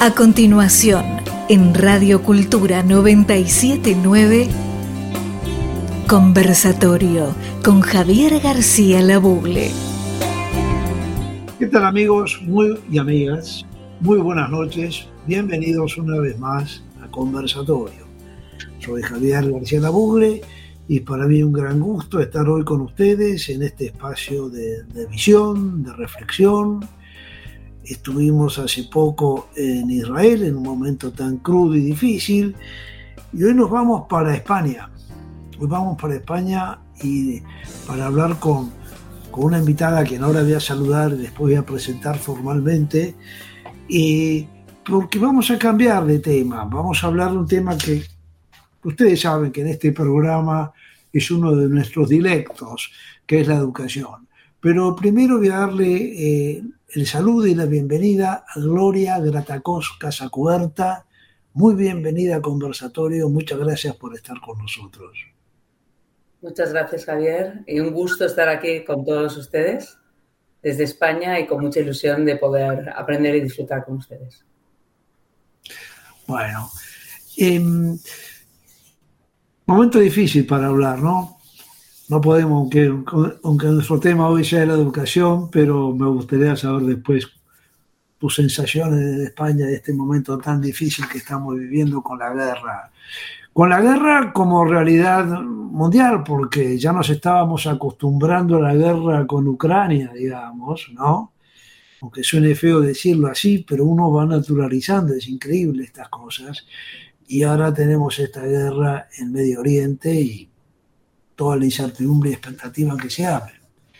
A continuación, en Radio Cultura 979, conversatorio con Javier García Labugle. ¿Qué tal, amigos y amigas? Muy buenas noches, bienvenidos una vez más a Conversatorio. Soy Javier García Labugle y para mí un gran gusto estar hoy con ustedes en este espacio de visión, de reflexión. Estuvimos hace poco en Israel, en un momento tan crudo y difícil, y hoy nos vamos para España. Hoy vamos para España y para hablar con una invitada que ahora voy a saludar y después voy a presentar formalmente, porque vamos a cambiar de tema. Vamos a hablar de un tema que ustedes saben que en este programa es uno de nuestros dilectos, que es la educación. Pero primero voy a darle el saludo y la bienvenida a Gloria Gratacós Casacuberta. Muy bienvenida a Conversatorio, muchas gracias por estar con nosotros. Muchas gracias, Javier, y un gusto estar aquí con todos ustedes desde España y con mucha ilusión de poder aprender y disfrutar con ustedes. Bueno, momento difícil para hablar, ¿no? No podemos, aunque nuestro tema hoy sea la educación, pero me gustaría saber después tus sensaciones de España, de este momento tan difícil que estamos viviendo con la guerra. Con la guerra como realidad mundial, porque ya nos estábamos acostumbrando a la guerra con Ucrania, digamos, ¿no? Aunque suene feo decirlo así, pero uno va naturalizando, es increíble estas cosas. Y ahora tenemos esta guerra en Medio Oriente y toda la incertidumbre y expectativa que se abre.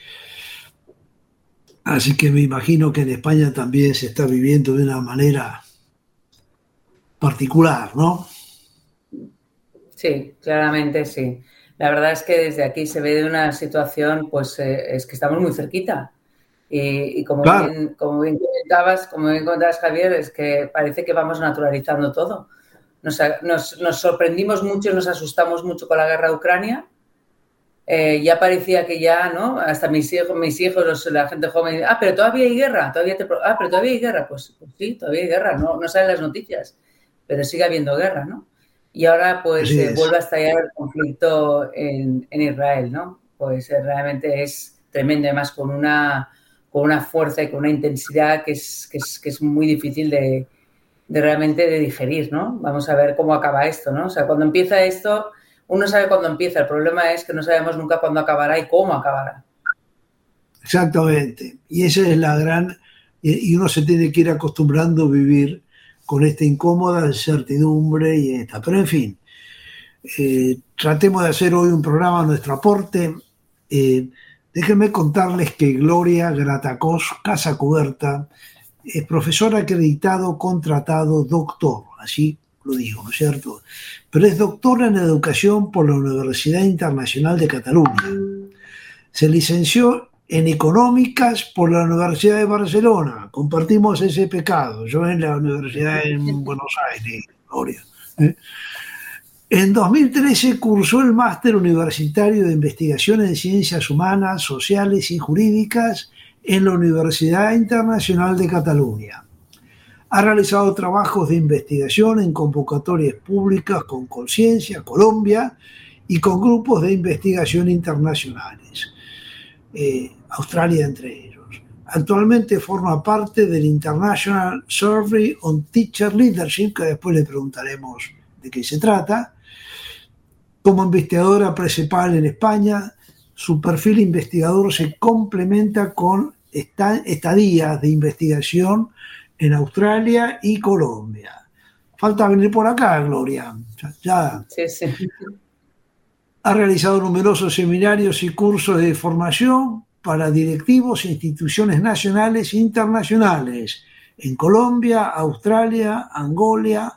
Así que me imagino que en España también se está viviendo de una manera particular, ¿no? Sí, claramente sí. La verdad es que desde aquí se ve de una situación, pues es que estamos muy cerquita. Y como, claro, como bien comentabas, Javier, es que parece que vamos naturalizando todo. Nos sorprendimos mucho y nos asustamos mucho con la guerra de Ucrania. Ya parecía que ya, ¿no? Hasta mis hijos, la gente joven, pero todavía hay guerra, pero todavía hay guerra. Pues sí, todavía hay guerra, no salen las noticias, pero sigue habiendo guerra, ¿no? Y ahora pues vuelve a estallar el conflicto en Israel, ¿no? Pues realmente es tremendo, además con una fuerza y con una intensidad que es muy difícil de realmente de digerir, ¿no? Vamos a ver cómo acaba esto, ¿no? O sea, cuando empieza esto, uno sabe cuándo empieza, el problema es que no sabemos nunca cuándo acabará y cómo acabará. Exactamente, y esa es la gran, y uno se tiene que ir acostumbrando a vivir con esta incómoda incertidumbre y esta, pero en fin, tratemos de hacer hoy un programa a nuestro aporte. Déjenme contarles que Gloria Gratacós Casacuberta es profesor acreditado, contratado, doctor, así lo digo, ¿no es cierto? Pero es doctora en educación por la Universidad Internacional de Cataluña. Se licenció en económicas por la Universidad de Barcelona. Compartimos ese pecado. Yo en la Universidad en Buenos Aires, Gloria. En 2013 cursó el Máster Universitario de Investigación en Ciencias Humanas, Sociales y Jurídicas en la Universidad Internacional de Cataluña. Ha realizado trabajos de investigación en convocatorias públicas con Conciencia Colombia y con grupos de investigación internacionales. Australia entre ellos. Actualmente forma parte del International Survey on Teacher Leadership, que después le preguntaremos de qué se trata. Como investigadora principal en España, su perfil investigador se complementa con estadías de investigación en Australia y Colombia. Falta venir por acá, Gloria. Ya. Sí. Ha realizado numerosos seminarios y cursos de formación para directivos e instituciones nacionales e internacionales en Colombia, Australia, Angola,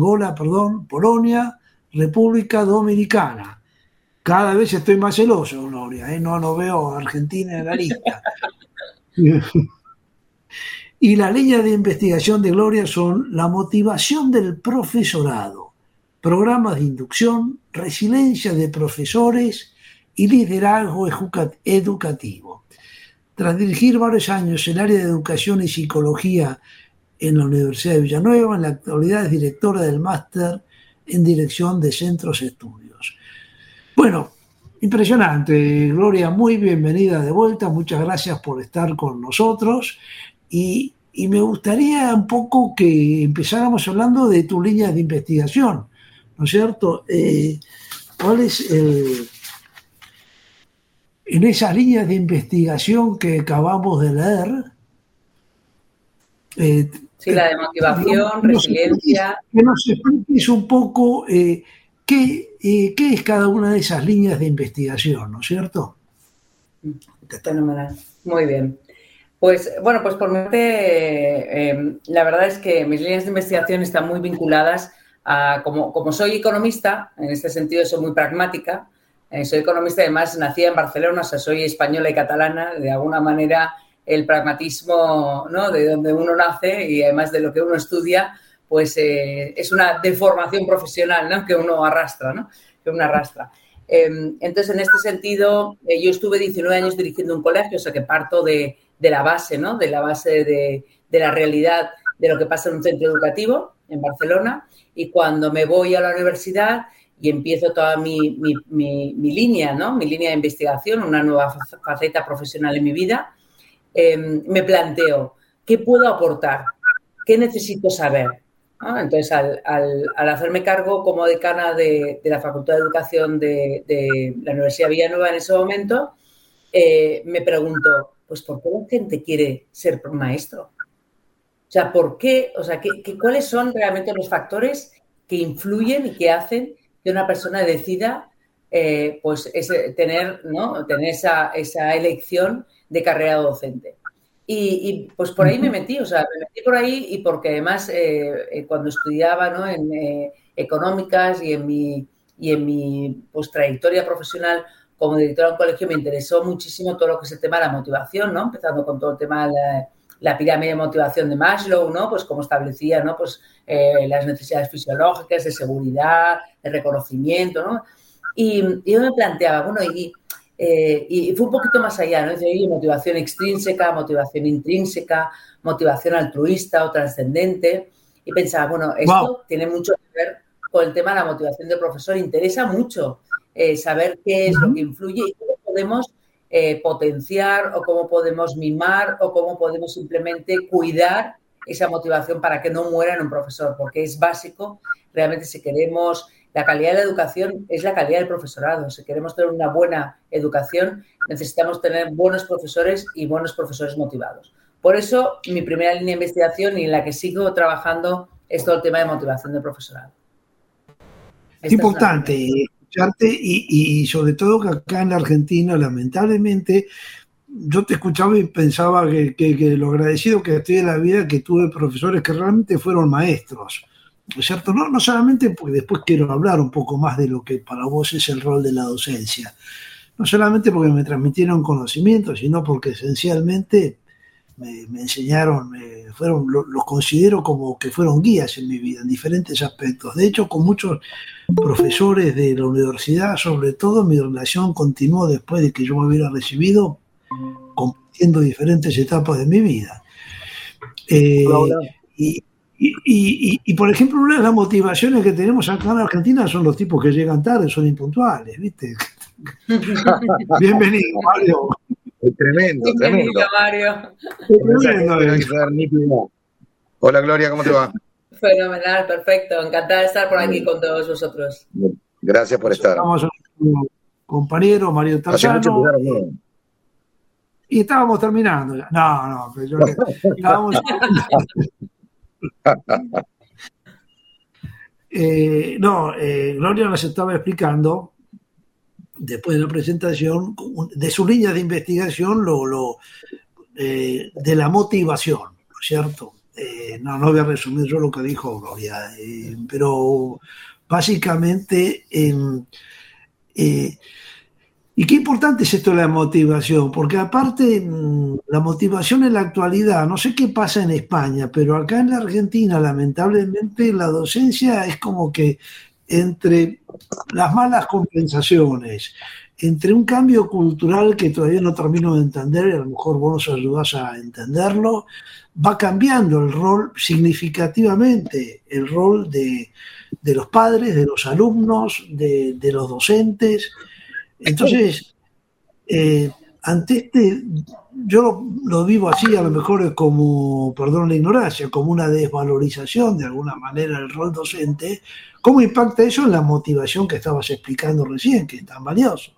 Polonia, República Dominicana. Cada vez estoy más celoso, Gloria, no veo a Argentina en la lista. Y la línea de investigación de Gloria son la motivación del profesorado, programas de inducción, resiliencia de profesores y liderazgo educativo. Tras dirigir varios años el área de educación y psicología en la Universidad de Villanueva. En la actualidad es directora del máster en dirección de centros estudios. Bueno, impresionante, Gloria, muy bienvenida de vuelta, muchas gracias por estar con nosotros y me gustaría un poco que empezáramos hablando de tu línea de investigación, ¿no es cierto? ¿Cuál es en esas líneas de investigación que acabamos de leer? Sí, la de motivación, resiliencia. Que nos expliques un poco qué es cada una de esas líneas de investigación, ¿no es cierto? Fenomenal, muy bien. Pues bueno, pues por mi parte, la verdad es que mis líneas de investigación están muy vinculadas a, como soy economista, en este sentido soy muy pragmática, soy economista, además nací en Barcelona, o sea, soy española y catalana, de alguna manera el pragmatismo, ¿no?, de donde uno nace y además de lo que uno estudia, pues es una deformación profesional, ¿no?, que uno arrastra, ¿no?, que uno arrastra. Entonces, en este sentido, yo estuve 19 años dirigiendo un colegio, o sea, que parto de la base, ¿no?, de la base de la realidad de lo que pasa en un centro educativo en Barcelona, y cuando me voy a la universidad y empiezo toda mi línea, ¿no?, mi línea de investigación, una nueva faceta profesional en mi vida, me planteo, ¿qué puedo aportar? ¿Qué necesito saber? ¿No? Entonces, al hacerme cargo como decana de la Facultad de Educación de la Universidad de Villanueva en ese momento, me pregunto, pues, ¿por qué la gente quiere ser maestro? O sea, ¿por qué? O sea, ¿cuáles son realmente los factores que influyen y que hacen que una persona decida pues tener esa elección de carrera docente? Y pues por ahí me metí, o sea, me metí por ahí y porque además cuando estudiaba, ¿no?, en económicas y en mi pues, trayectoria profesional como directora de un colegio me interesó muchísimo todo lo que es el tema de la motivación, ¿no?, empezando con todo el tema de la pirámide de motivación de Maslow, ¿no?, pues cómo establecía, ¿no?, pues las necesidades fisiológicas, de seguridad, de reconocimiento, ¿no? Y yo me planteaba, bueno, y fue un poquito más allá, ¿no? Decía, motivación extrínseca, motivación intrínseca, motivación altruista o trascendente. Y pensaba, bueno, esto tiene mucho que ver con el tema de la motivación del profesor. Interesa mucho saber qué es lo que influye y cómo podemos potenciar o cómo podemos mimar o cómo podemos simplemente cuidar esa motivación para que no muera en un profesor, porque es básico. Realmente, si queremos la calidad de la educación, es la calidad del profesorado. Si queremos tener una buena educación, necesitamos tener buenos profesores y buenos profesores motivados. Por eso, mi primera línea de investigación y en la que sigo trabajando es todo el tema de motivación del profesorado. Es importante escucharte y sobre todo que acá en la Argentina, lamentablemente, yo te escuchaba y pensaba que lo agradecido que estoy en la vida, que tuve profesores que realmente fueron maestros, ¿no es cierto? No solamente porque después quiero hablar un poco más de lo que para vos es el rol de la docencia, no solamente porque me transmitieron conocimiento, sino porque esencialmente me enseñaron, los considero como que fueron guías en mi vida, en diferentes aspectos. De hecho, con muchos profesores de la universidad, sobre todo, mi relación continuó después de que yo me hubiera recibido, compartiendo diferentes etapas de mi vida. Y por ejemplo, una de las motivaciones que tenemos acá en Argentina son los tipos que llegan tarde, son impuntuales, ¿viste? Bienvenido, Mario. Tremendo, tremendo. Mario. Tremendo. Hola, Gloria, ¿cómo te va? Fenomenal, perfecto. Encantada de estar por aquí con todos vosotros. Gracias por estar. Estamos con nuestro compañero Mario Tarzano. Y estábamos terminando. No, pero yo estábamos. Gloria nos estaba explicando, después de la presentación, de su línea de investigación, de la motivación, ¿no es cierto? No voy a resumir yo lo que dijo Gloria, pero básicamente, y qué importante es esto de la motivación, porque aparte la motivación en la actualidad, no sé qué pasa en España, pero acá en la Argentina, lamentablemente, la docencia es como que entre las malas compensaciones, entre un cambio cultural que todavía no termino de entender, y a lo mejor vos nos ayudás a entenderlo, va cambiando el rol significativamente, el rol de los padres, de los alumnos, de los docentes. Entonces, ante yo lo vivo así, a lo mejor es como, perdón la ignorancia, como una desvalorización de alguna manera del rol docente. ¿Cómo impacta eso en la motivación que estabas explicando recién, que es tan valioso?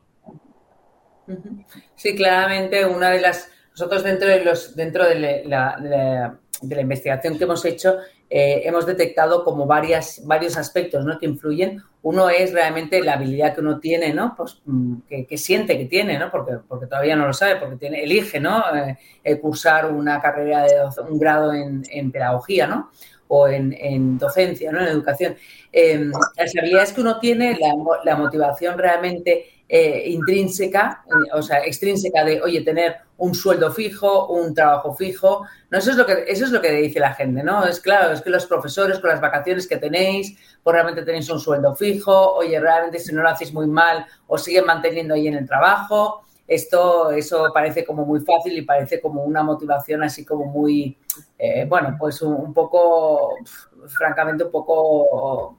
Sí, claramente nosotros dentro de la investigación que hemos hecho, hemos detectado como varios aspectos, ¿no?, que influyen. Uno es realmente la habilidad que uno tiene, ¿no?, pues, que siente que tiene, ¿no?, porque todavía no lo sabe, porque elige, ¿no?, cursar una carrera un grado en pedagogía, ¿no?, o en docencia, ¿no?, en educación. Las habilidades que uno tiene, la motivación realmente intrínseca, o sea, extrínseca de, oye, tener un sueldo fijo, un trabajo fijo, no, eso es lo que dice la gente, ¿no? Es claro, es que los profesores con las vacaciones que tenéis, pues realmente tenéis un sueldo fijo, oye, realmente si no lo hacéis muy mal, os siguen manteniendo ahí en el trabajo. Eso parece como muy fácil y parece como una motivación así como muy, bueno, pues un poco, francamente, un poco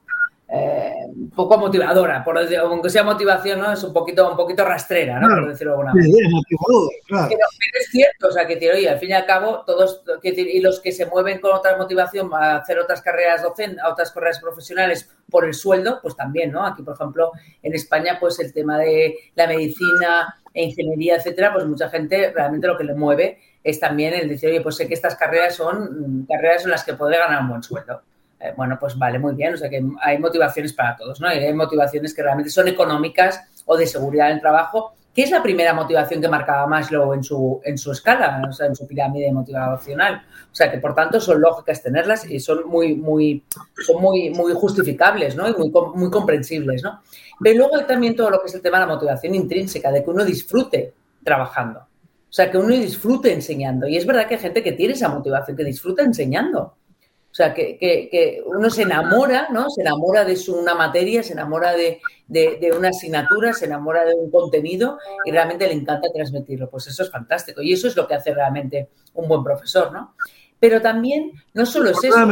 motivadora, aunque sea motivación, ¿no? Es un poquito rastrera, ¿no? Claro, por decirlo de alguna manera. Es motivador, claro. Pero es cierto, o sea, que oye, al fin y al cabo, todos, y los que se mueven con otra motivación a hacer otras carreras docentes, a otras carreras profesionales por el sueldo, pues también, ¿no? Aquí, por ejemplo, en España, pues el tema de la medicina e ingeniería, etcétera, pues mucha gente realmente lo que le mueve es también el decir, oye, pues sé que estas carreras son carreras en las que podré ganar un buen sueldo. Bueno, pues vale, muy bien, o sea que hay motivaciones para todos, ¿no? Y hay motivaciones que realmente son económicas o de seguridad en el trabajo, que es la primera motivación que marcaba Maslow en su escala, o sea, en su pirámide motivacional. O sea que, por tanto, son lógicas tenerlas y son muy justificables, ¿no? Y muy comprensibles, ¿no? Pero luego hay también todo lo que es el tema de la motivación intrínseca, de que uno disfrute trabajando. O sea, que uno disfrute enseñando. Y es verdad que hay gente que tiene esa motivación, que disfruta enseñando. O sea, que uno se enamora, ¿no? Se enamora de una materia, se enamora de una asignatura, se enamora de un contenido y realmente le encanta transmitirlo. Pues eso es fantástico. Y eso es lo que hace realmente un buen profesor, ¿no? Pero también, no solo es eso.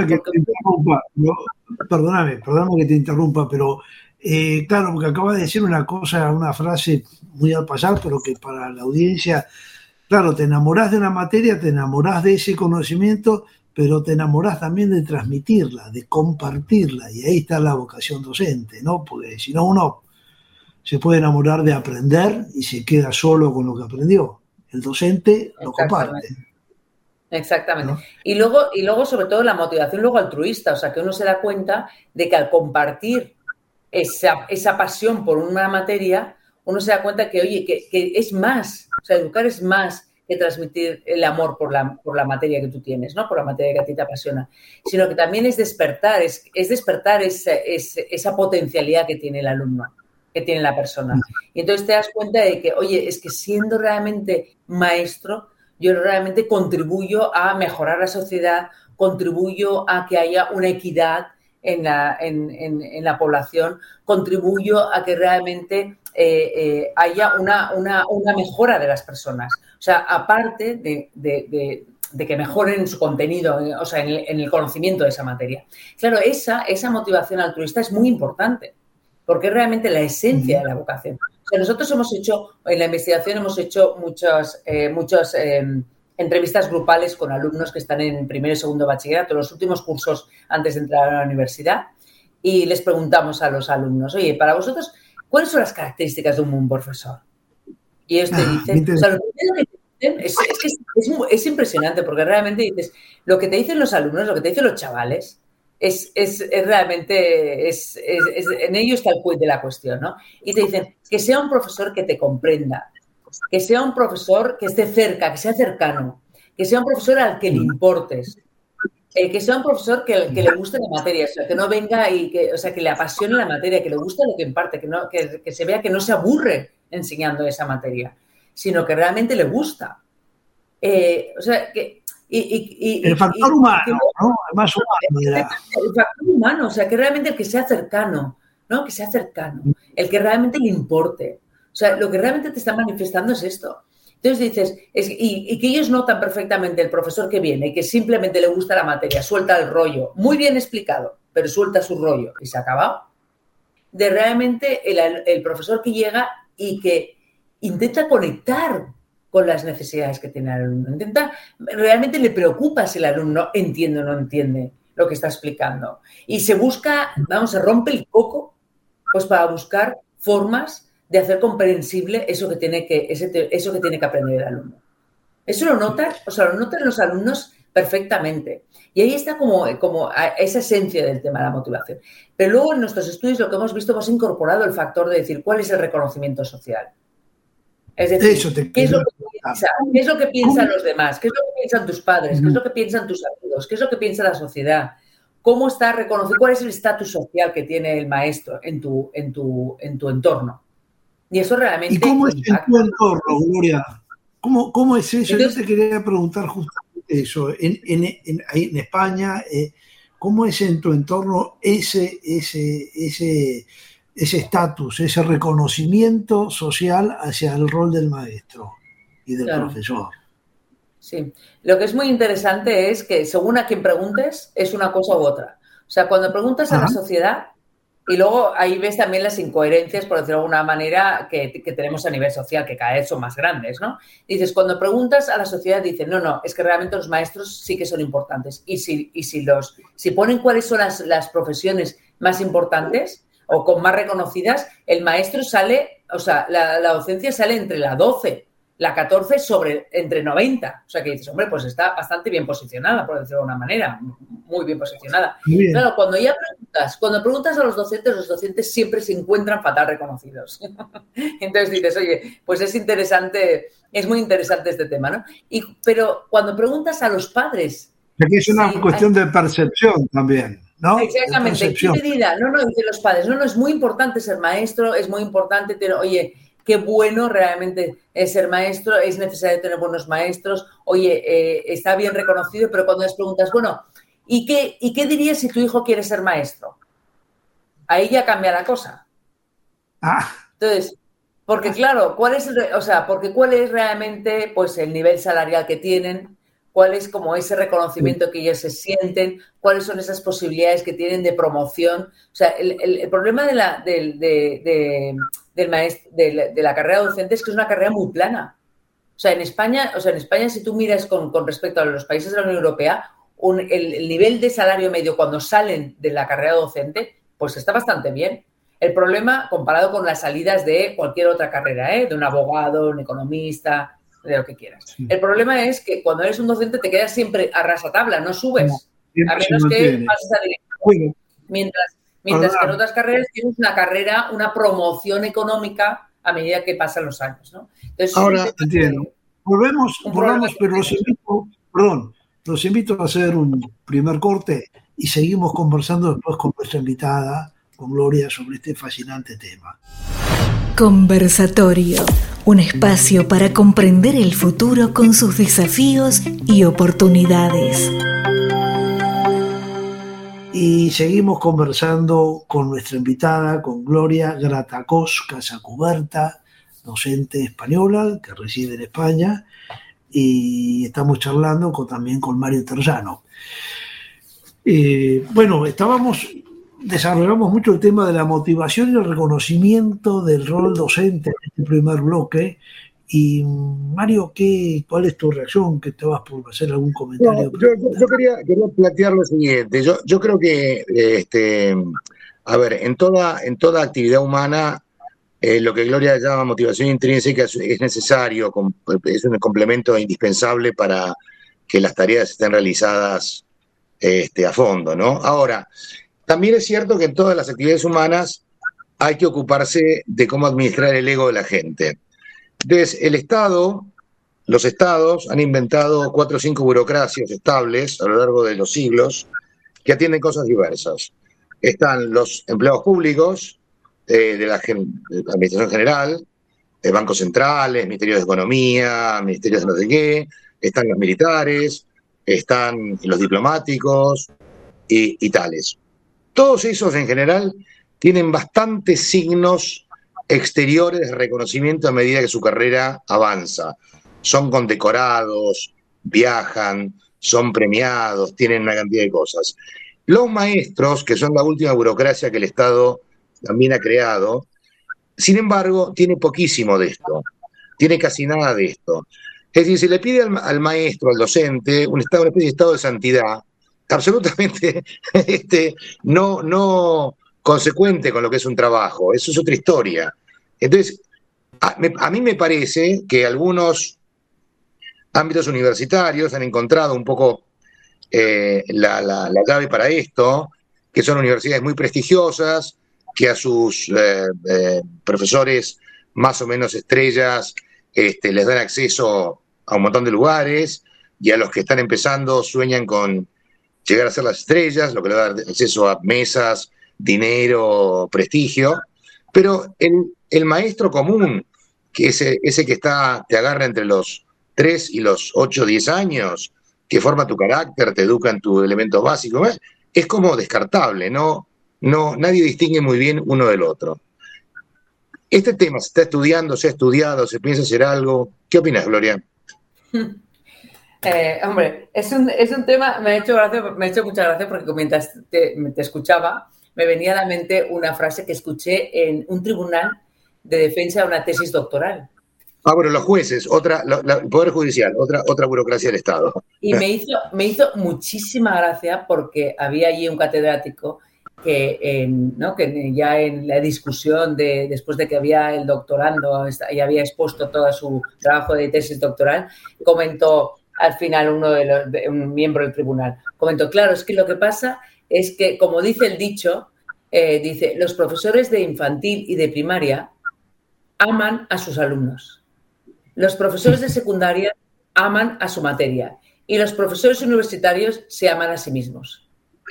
Perdóname que te interrumpa, pero claro, porque acabas de decir una frase muy al pasar, pero que para la audiencia, claro, te enamorás de una materia, te enamorás de ese conocimiento, pero te enamorás también de transmitirla, de compartirla, y ahí está la vocación docente, ¿no? Porque si no, uno se puede enamorar de aprender y se queda solo con lo que aprendió. El docente lo comparte. Exactamente. ¿No? Y luego, sobre todo, la motivación luego altruista, o sea, que uno se da cuenta de que al compartir esa pasión por una materia, uno se da cuenta que, oye, que es más, o sea, educar es más que transmitir el amor por la materia que tú tienes, ¿no? Por la materia que a ti te apasiona, sino que también es despertar esa potencialidad que tiene el alumno, que tiene la persona. Y entonces te das cuenta de que, oye, es que siendo realmente maestro, yo realmente contribuyo a mejorar la sociedad, contribuyo a que haya una equidad en la población, contribuyo a que realmente haya una mejora de las personas. O sea, aparte de que mejoren su contenido, o sea, en el conocimiento de esa materia. Claro, esa motivación altruista es muy importante, porque es realmente la esencia de la vocación. O sea, nosotros en la investigación hemos hecho muchas entrevistas grupales con alumnos que están en primero y segundo bachillerato, los últimos cursos antes de entrar a la universidad, y les preguntamos a los alumnos, oye, para vosotros, ¿cuáles son las características de un buen profesor? Y ellos te dicen, o sea, lo primero que te dicen es impresionante, porque realmente dices, lo que te dicen los alumnos, lo que te dicen los chavales, es realmente, en ello está el quid de la cuestión, ¿no? Y te dicen, que sea un profesor que te comprenda, que sea un profesor que esté cerca, que sea cercano, que sea un profesor al que le importes, que sea un profesor que le guste la materia, o sea, que no venga y que le apasione la materia, que le guste lo que imparte, que se vea que no se aburre enseñando esa materia, sino que realmente le gusta. O sea, que... el factor humano, ¿no? El más humano. El factor humano, o sea, que realmente el que sea cercano, ¿no? Que sea cercano, el que realmente le importe. O sea, lo que realmente te están manifestando es esto. Entonces dices, y que ellos notan perfectamente el profesor que viene y que simplemente le gusta la materia, suelta el rollo, muy bien explicado, pero suelta su rollo y se ha acabado. De realmente el profesor que llega y que intenta conectar con las necesidades que tiene el alumno. Realmente le preocupa si el alumno entiende o no entiende lo que está explicando. Y se se rompe el coco pues para buscar formas de hacer comprensible eso que tiene que aprender el alumno. Eso lo notan los alumnos perfectamente. Y ahí está como esa esencia del tema de la motivación. Pero luego en nuestros estudios lo que hemos visto, hemos incorporado el factor de decir cuál es el reconocimiento social. Es decir, ¿qué es lo que piensan los demás? ¿Qué es lo que piensan tus padres? ¿Qué es lo que piensan tus amigos? ¿Qué es lo que piensa la sociedad? ¿Cómo está reconocido? ¿Cuál es el estatus social que tiene el maestro en tu entorno? Y eso realmente... ¿Y cómo es en tu entorno, Gloria? ¿Cómo es eso? Entonces, yo te quería preguntar justamente eso. Ahí en España, ¿cómo es en tu entorno ese estatus, ese reconocimiento social hacia el rol del maestro y del profesor? Sí. Lo que es muy interesante es que según a quien preguntes es una cosa u otra. O sea, cuando preguntas a la sociedad, y luego ahí ves también las incoherencias, por decirlo de alguna manera, que tenemos a nivel social, que cada vez son más grandes, ¿no? Dices, cuando preguntas a la sociedad, dicen, no, es que realmente los maestros sí que son importantes. Y si ponen cuáles son las profesiones más importantes o con más reconocidas, el maestro sale, o sea, la docencia sale entre la 12, la 14 entre 90. O sea, que dices, hombre, pues está bastante bien posicionada, por decirlo de alguna manera, muy bien posicionada. Bien. Claro, cuando preguntas a los docentes siempre se encuentran fatal reconocidos. Entonces dices, oye, pues es interesante, es muy interesante este tema, ¿no? Pero cuando preguntas a los padres... Aquí es una cuestión de percepción también, ¿no? Exactamente. ¿En qué medida? No, dicen los padres, no, es muy importante ser maestro, es muy importante, pero oye... Qué bueno realmente es ser maestro, es necesario tener buenos maestros, oye, está bien reconocido, pero cuando les preguntas, bueno, ¿y qué dirías si tu hijo quiere ser maestro? Ahí ya cambia la cosa. Entonces, porque claro, ¿cuál es realmente pues, el nivel salarial que tienen? ¿Cuál es como ese reconocimiento que ellos se sienten? ¿Cuáles son esas posibilidades que tienen de promoción? O sea, el problema de la carrera docente es que es una carrera muy plana. O sea, en España si tú miras con respecto a los países de la Unión Europea, el nivel de salario medio cuando salen de la carrera docente, pues está bastante bien. El problema, comparado con las salidas de cualquier otra carrera, de un abogado, un economista, de lo que quieras. Sí. El problema es que cuando eres un docente te quedas siempre a rasatabla, no subes. A menos que pases a director. Bueno, mientras que en otras carreras tienes una promoción económica a medida que pasan los años, ¿no? Entonces, ahora entiendo. Volvemos, pero los invito a hacer un primer corte y seguimos conversando después con nuestra invitada, con Gloria, sobre este fascinante tema. Conversatorio, un espacio para comprender el futuro con sus desafíos y oportunidades. Y seguimos conversando con nuestra invitada, con Gloria Gratacós Casacuberta, docente española que reside en España, y estamos charlando también con Mario Terrano. Bueno, desarrollamos mucho el tema de la motivación y el reconocimiento del rol docente en este primer bloque. Y Mario, ¿cuál es tu reacción? ¿Que te vas por hacer algún comentario? No, yo quería plantear lo siguiente. Yo creo que, en toda actividad humana, lo que Gloria llama motivación intrínseca es necesario, es un complemento indispensable para que las tareas estén realizadas a fondo, ¿no? Ahora, también es cierto que en todas las actividades humanas hay que ocuparse de cómo administrar el ego de la gente. Entonces, los estados han inventado 4 o 5 burocracias estables a lo largo de los siglos que atienden cosas diversas. Están los empleados públicos de la Administración General, bancos centrales, ministerios de Economía, ministerios de no sé qué, están los militares, están los diplomáticos y tales. Todos esos en general tienen bastantes signos exteriores de reconocimiento a medida que su carrera avanza. Son condecorados, viajan, son premiados, tienen una cantidad de cosas. Los maestros, que son la última burocracia que el Estado también ha creado, sin embargo, tiene poquísimo de esto, tiene casi nada de esto. Es decir, se le pide al maestro, al docente, una especie de estado de santidad absolutamente no consecuente con lo que es un trabajo. Eso es otra historia. Entonces, a mí me parece que algunos ámbitos universitarios han encontrado un poco la clave para esto, que son universidades muy prestigiosas, que a sus profesores más o menos estrellas les dan acceso a un montón de lugares, y a los que están empezando sueñan con llegar a ser las estrellas, lo que le da acceso a mesas, dinero, prestigio. Pero el maestro común, que ese que te agarra entre los 3 y los 8, 10 años, que forma tu carácter, te educa en tus elementos básicos, es como descartable, nadie distingue muy bien uno del otro. Este tema se está estudiando, se ha estudiado, se piensa hacer algo. ¿Qué opinas, Gloria? Hombre, es un tema, me ha hecho mucha gracia porque mientras te escuchaba, me venía a la mente una frase que escuché en un tribunal de defensa de una tesis doctoral. Bueno, los jueces, el Poder Judicial, otra burocracia del Estado. Y me hizo muchísima gracia porque había allí un catedrático que ya en la discusión después de que había el doctorando y había expuesto todo su trabajo de tesis doctoral, comentó al final un miembro del tribunal, comentó, claro, es que lo que pasa es que, como dice el dicho, dice, los profesores de infantil y de primaria aman a sus alumnos. Los profesores de secundaria aman a su materia y los profesores universitarios se aman a sí mismos.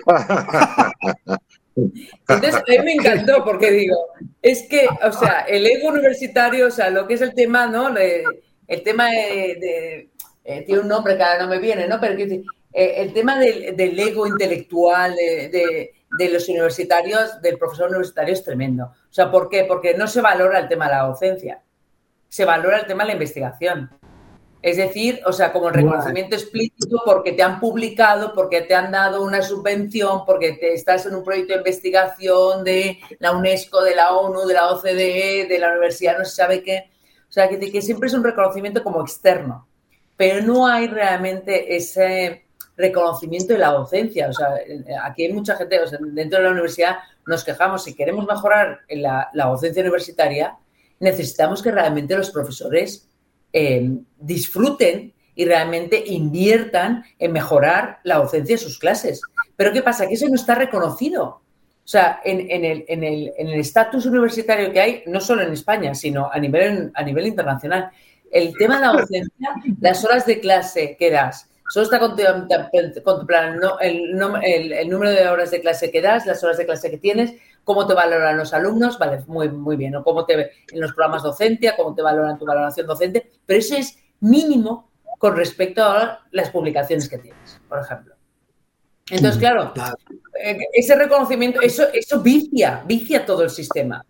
Entonces, a mí me encantó porque digo, es que, o sea, el ego universitario, o sea, lo que es el tema, ¿no? El tema tiene un nombre que ahora no me viene, ¿no? Pero el tema del ego intelectual de los universitarios, del profesor universitario es tremendo. O sea, ¿por qué? Porque no se valora el tema de la docencia. Se valora el tema de la investigación. Es decir, o sea, como el reconocimiento explícito porque te han publicado, porque te han dado una subvención, porque estás en un proyecto de investigación de la UNESCO, de la ONU, de la OCDE, de la universidad, no se sabe qué. O sea, que siempre es un reconocimiento como externo. Pero no hay realmente ese reconocimiento de la docencia. O sea, aquí hay mucha gente, o sea, dentro de la universidad nos quejamos, si queremos mejorar la docencia universitaria, necesitamos que realmente los profesores disfruten y realmente inviertan en mejorar la docencia de sus clases. Pero ¿qué pasa? Que eso no está reconocido. O sea, en el estatus universitario que hay, no solo en España, sino a nivel internacional, el tema de la docencia, las horas de clase que das, solo está contemplado el número de horas de clase que das, las horas de clase que tienes, cómo te valoran los alumnos, vale, muy bien, o cómo te ven en los programas docencia, cómo te valoran tu valoración docente, pero eso es mínimo con respecto a las publicaciones que tienes, por ejemplo. Entonces, claro, ese reconocimiento, eso vicia todo el sistema.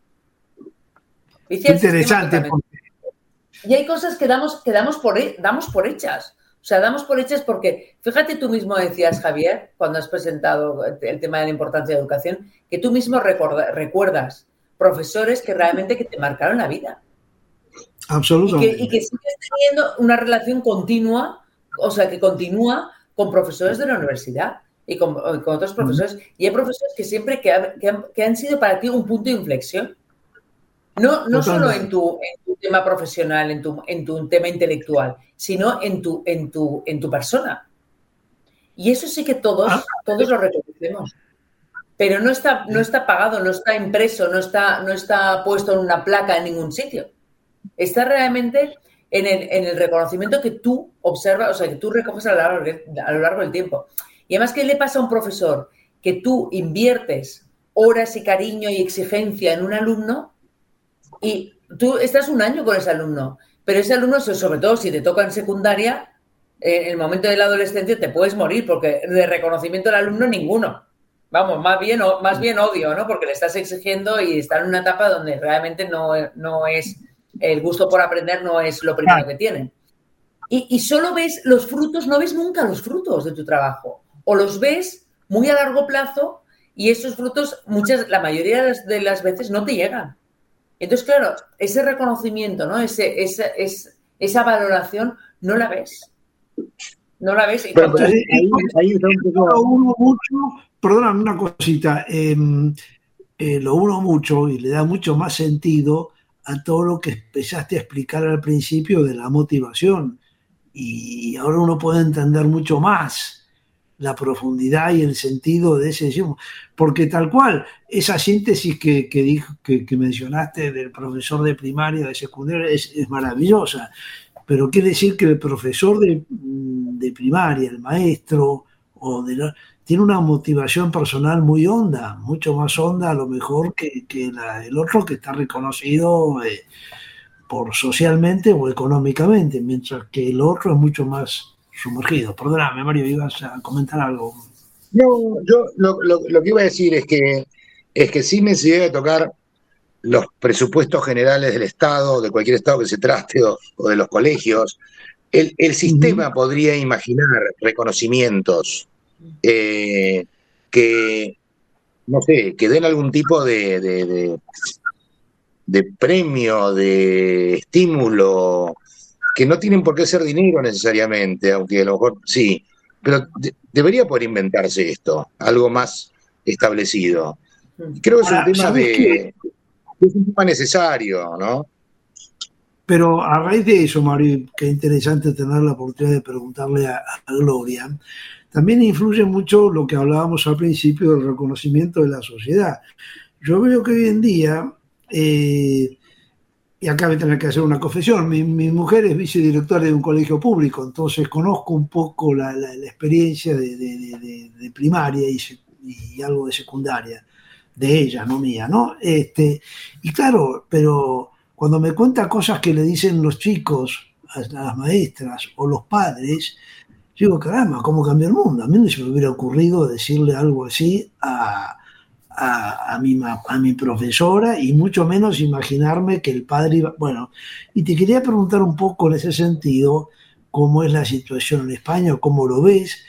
Vicia interesante. El sistema. Y hay cosas que damos por hechas. O sea, damos por hechas porque, fíjate, tú mismo decías, Javier, cuando has presentado el tema de la importancia de la educación, que tú mismo recuerdas profesores que realmente que te marcaron la vida. Absolutamente. Y que sigues teniendo una relación continua, o sea, que continúa con profesores de la universidad y con otros profesores. Y hay profesores que siempre que han sido para ti un punto de inflexión. No solo en tu tema profesional, en tu tema intelectual, sino en tu persona. Y eso sí que todos lo reconocemos. Pero no está pagado, no está impreso, no está puesto en una placa en ningún sitio. Está realmente en el reconocimiento que tú observas, o sea, que tú recoges a lo largo del tiempo. Y además, ¿qué le pasa a un profesor? Que tú inviertes horas y cariño y exigencia en un alumno y tú estás un año con ese alumno, pero ese alumno, sobre todo si te toca en secundaria, en el momento de la adolescencia te puedes morir porque de reconocimiento del alumno ninguno. Vamos, más bien odio, ¿no? Porque le estás exigiendo y está en una etapa donde realmente no es el gusto por aprender, no es lo primero que tienen. Y solo ves los frutos, no ves nunca los frutos de tu trabajo. O los ves muy a largo plazo y esos frutos, la mayoría de las veces no te llegan. Entonces, claro, ese reconocimiento, ¿no? Esa valoración no la ves. No la ves. Y pero ahí está un poco... Lo uno mucho, perdóname una cosita, lo uno mucho y le da mucho más sentido a todo lo que empezaste a explicar al principio de la motivación. Y ahora uno puede entender mucho más la profundidad y el sentido de ese decisión, porque tal cual, esa síntesis que mencionaste del profesor de primaria, de secundaria, es maravillosa, pero quiere decir que el profesor de primaria, el maestro, tiene una motivación personal muy honda, mucho más honda a lo mejor que el otro que está reconocido por socialmente o económicamente, mientras que el otro es mucho más sumergido. Perdóname, Mario, ibas a comentar algo. No, yo lo que iba a decir es que sin necesidad de tocar los presupuestos generales del Estado, de cualquier Estado que se trate, o de los colegios, el sistema podría imaginar reconocimientos que, no sé, que den algún tipo de premio, de estímulo, que no tienen por qué ser dinero necesariamente, aunque a lo mejor sí, pero debería poder inventarse esto, algo más establecido. Creo que es un tema es un tema necesario, ¿no? Pero a raíz de eso, Mario, qué interesante tener la oportunidad de preguntarle a Gloria, también influye mucho lo que hablábamos al principio del reconocimiento de la sociedad. Yo veo que hoy en día, y acá voy a tener que hacer una confesión, mi mujer es vicedirectora de un colegio público, entonces conozco un poco la experiencia de primaria y algo de secundaria, de ella, no mía, ¿no? Y claro, pero cuando me cuenta cosas que le dicen los chicos a las maestras o los padres, digo, caramba, ¿cómo cambió el mundo? A mí no se me hubiera ocurrido decirle algo así a mi profesora, y mucho menos imaginarme que el padre iba... Bueno, y te quería preguntar un poco en ese sentido, cómo es la situación en España, o cómo lo ves,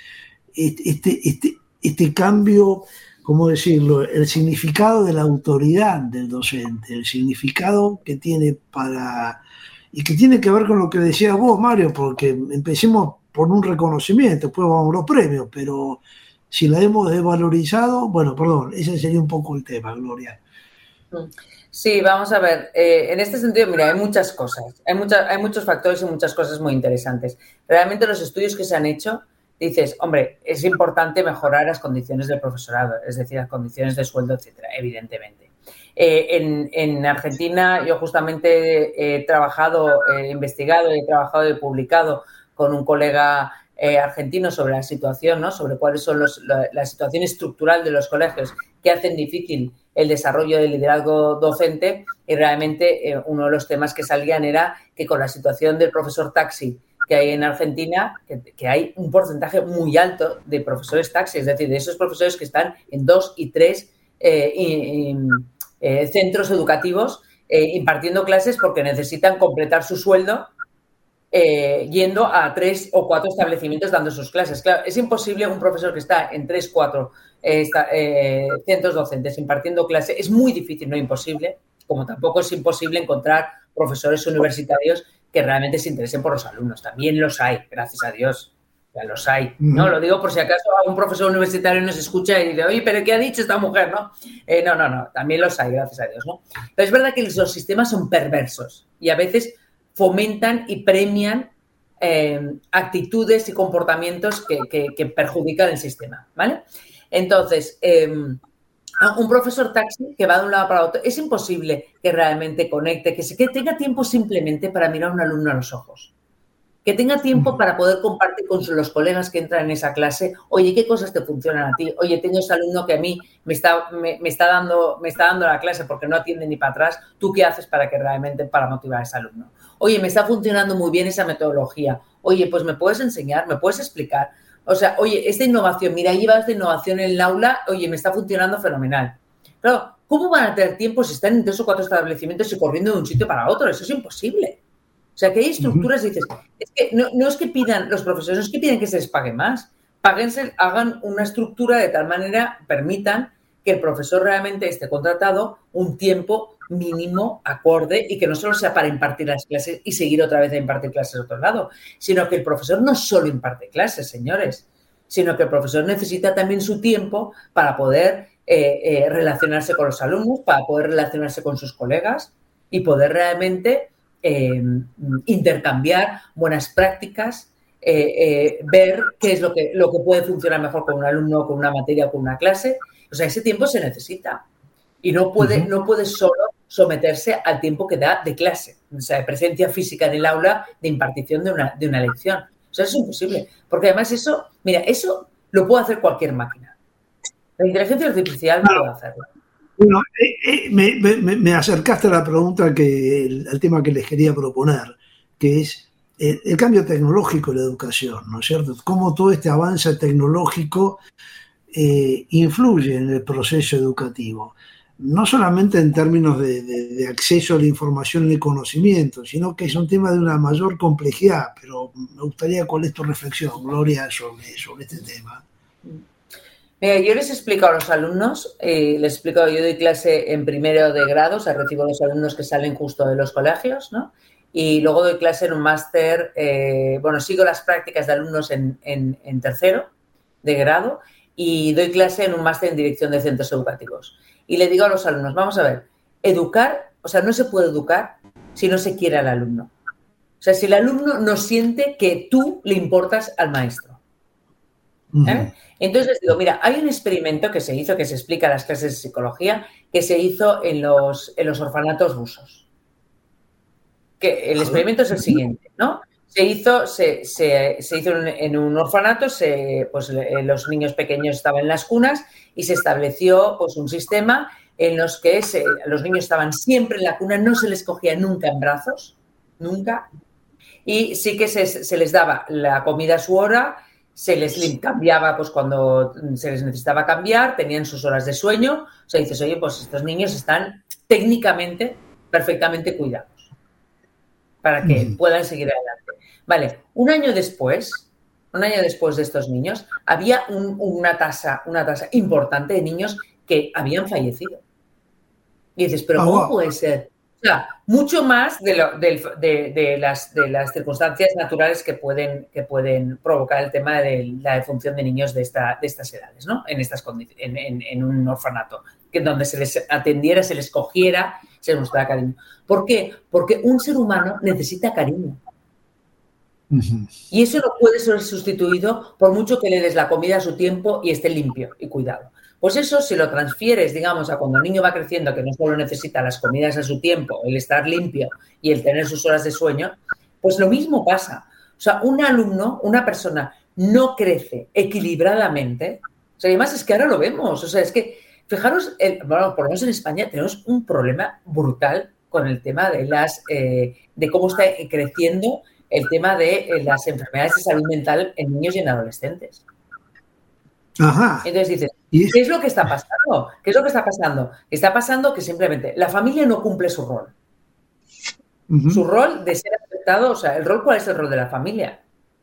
este cambio, ¿cómo decirlo?, el significado de la autoridad del docente, el significado que tiene y que tiene que ver con lo que decías vos, Mario, porque empecemos por un reconocimiento, después vamos a los premios, pero si la hemos desvalorizado, bueno, perdón, ese sería un poco el tema, Gloria. Sí, vamos a ver, en este sentido, mira, hay muchas cosas, hay muchos factores y muchas cosas muy interesantes. Realmente los estudios que se han hecho, dices, hombre, es importante mejorar las condiciones del profesorado, es decir, las condiciones de sueldo, etcétera, evidentemente. En Argentina yo justamente he trabajado, he investigado, he trabajado y publicado con un colega argentino sobre la situación, ¿no? Sobre cuáles son la situación estructural de los colegios que hacen difícil el desarrollo del liderazgo docente, y realmente uno de los temas que salían era que con la situación del profesor taxi que hay en Argentina, que hay un porcentaje muy alto de profesores taxi, es decir, de esos profesores que están en 2 y 3 centros educativos impartiendo clases porque necesitan completar su sueldo yendo a 3 o 4 establecimientos dando sus clases. Claro, es imposible un profesor que está en 3 o 4 centros docentes impartiendo clases. Es muy difícil, no imposible, como tampoco es imposible encontrar profesores universitarios que realmente se interesen por los alumnos. También los hay, gracias a Dios. Ya los hay. No, lo digo por si acaso un profesor universitario nos escucha y dice, oye, ¿pero qué ha dicho esta mujer? No, no, también los hay, gracias a Dios, ¿no? Pero es verdad que los sistemas son perversos y a veces fomentan y premian actitudes y comportamientos que perjudican el sistema, ¿vale? Entonces, un profesor taxi que va de un lado para otro, es imposible que realmente conecte, que tenga tiempo simplemente para mirar a un alumno a los ojos, que tenga tiempo para poder compartir con los colegas que entran en esa clase, oye, ¿qué cosas te funcionan a ti? Oye, tengo ese alumno que a mí me está dando la clase porque no atiende ni para atrás, ¿tú qué haces para motivar a ese alumno? Oye, me está funcionando muy bien esa metodología, oye, pues me puedes enseñar, me puedes explicar. O sea, oye, esta innovación, mira, lleva esta innovación en el aula, oye, me está funcionando fenomenal. Claro, ¿cómo van a tener tiempo si están en 3 o 4 establecimientos y corriendo de un sitio para otro? Eso es imposible. O sea, que hay estructuras y dices, es que no es que pidan los profesores, no es que pidan que se les pague más. Páguense, hagan una estructura de tal manera, permitan que el profesor realmente esté contratado un tiempo mínimo, acorde, y que no solo sea para impartir las clases y seguir otra vez a impartir clases a otro lado, sino que el profesor no solo imparte clases, señores, sino que el profesor necesita también su tiempo para poder relacionarse con los alumnos, para poder relacionarse con sus colegas y poder realmente intercambiar buenas prácticas, ver qué es lo que puede funcionar mejor con un alumno, con una materia o con una clase. O sea, ese tiempo se necesita y no puede solo someterse al tiempo que da de clase, o sea, de presencia física en el aula, de impartición de una lección. O sea, eso es imposible, porque además eso lo puede hacer cualquier máquina. La inteligencia artificial puede hacerlo. Bueno, me acercaste a la pregunta al tema que les quería proponer, que es el cambio tecnológico en la educación, ¿no es cierto? Cómo todo este avance tecnológico influye en el proceso educativo, no solamente en términos de acceso a la información y el conocimiento, sino que es un tema de una mayor complejidad. Pero me gustaría cuál es tu reflexión, Gloria, sobre este tema. Mira, yo les explico a los alumnos, yo doy clase en primero de grado, o sea, recibo a los alumnos que salen justo de los colegios, ¿no? Y luego doy clase en un máster, sigo las prácticas de alumnos en tercero de grado y doy clase en un máster en dirección de centros educativos. Y le digo a los alumnos, vamos a ver, educar, o sea, no se puede educar si no se quiere al alumno. O sea, si el alumno no siente que tú le importas al maestro. Entonces digo, mira, hay un experimento que se hizo, que se explica en las clases de psicología, que se hizo en los orfanatos rusos. Que el experimento es el siguiente, ¿no? Se hizo en un orfanato, los niños pequeños estaban en las cunas y se estableció pues un sistema en los que los niños estaban siempre en la cuna, no se les cogía nunca en brazos, nunca, y sí que se les daba la comida a su hora, se les cambiaba pues cuando se les necesitaba cambiar, tenían sus horas de sueño, o sea, dices, oye, pues estos niños están técnicamente perfectamente cuidados para que puedan seguir adelante. Vale, un año después de estos niños, había una tasa importante de niños que habían fallecido. Y dices, ¿pero cómo puede ser? O sea, mucho más de las circunstancias naturales que pueden provocar el tema de la defunción de niños de estas edades, ¿no? En estas condiciones, en un orfanato, donde se les atendiera, se les cogiera, se les mostrara cariño. ¿Por qué? Porque un ser humano necesita cariño. Y eso no puede ser sustituido por mucho que le des la comida a su tiempo y esté limpio y cuidado. Pues eso, si lo transfieres, digamos, a cuando el niño va creciendo, que no solo necesita las comidas a su tiempo, el estar limpio y el tener sus horas de sueño, pues lo mismo pasa. O sea, un alumno, una persona, no crece equilibradamente. O sea, además es que ahora lo vemos. O sea, es que, fijaros, por lo menos en España tenemos un problema brutal con el tema de cómo está creciendo el tema de las enfermedades de salud mental en niños y en adolescentes. Ajá. Entonces dices, ¿qué es lo que está pasando? ¿Qué es lo que está pasando? Está pasando que simplemente la familia no cumple su rol. Su rol de ser aceptado, o sea, ¿cuál es el rol de la familia?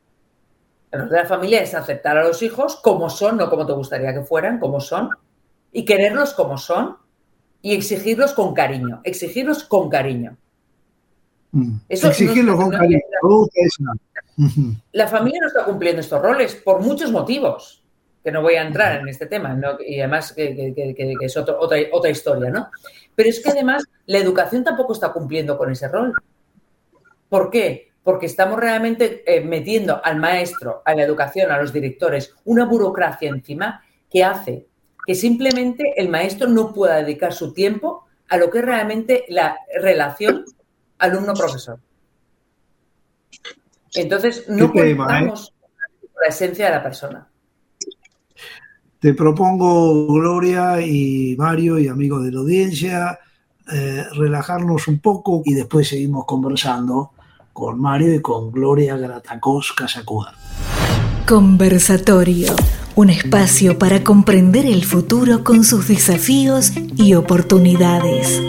El rol de la familia es aceptar a los hijos como son, no como te gustaría que fueran, como son, y quererlos como son, y exigirlos con cariño. Exigirlos con cariño. Exigirlos con cariño. La familia no está cumpliendo estos roles por muchos motivos, que no voy a entrar en este tema, ¿no? Y además que es otra historia, ¿no? Pero es que además la educación tampoco está cumpliendo con ese rol. ¿Por qué? Porque estamos realmente metiendo al maestro, a la educación, a los directores, una burocracia encima que hace que simplemente el maestro no pueda dedicar su tiempo a lo que es realmente la relación alumno-profesor. Entonces, no contamos con la esencia de la persona. Te propongo, Gloria y Mario y amigos de la audiencia, relajarnos un poco y después seguimos conversando con Mario y con Gloria Gratacós Casacuberta. Conversatorio, un espacio para comprender el futuro con sus desafíos y oportunidades.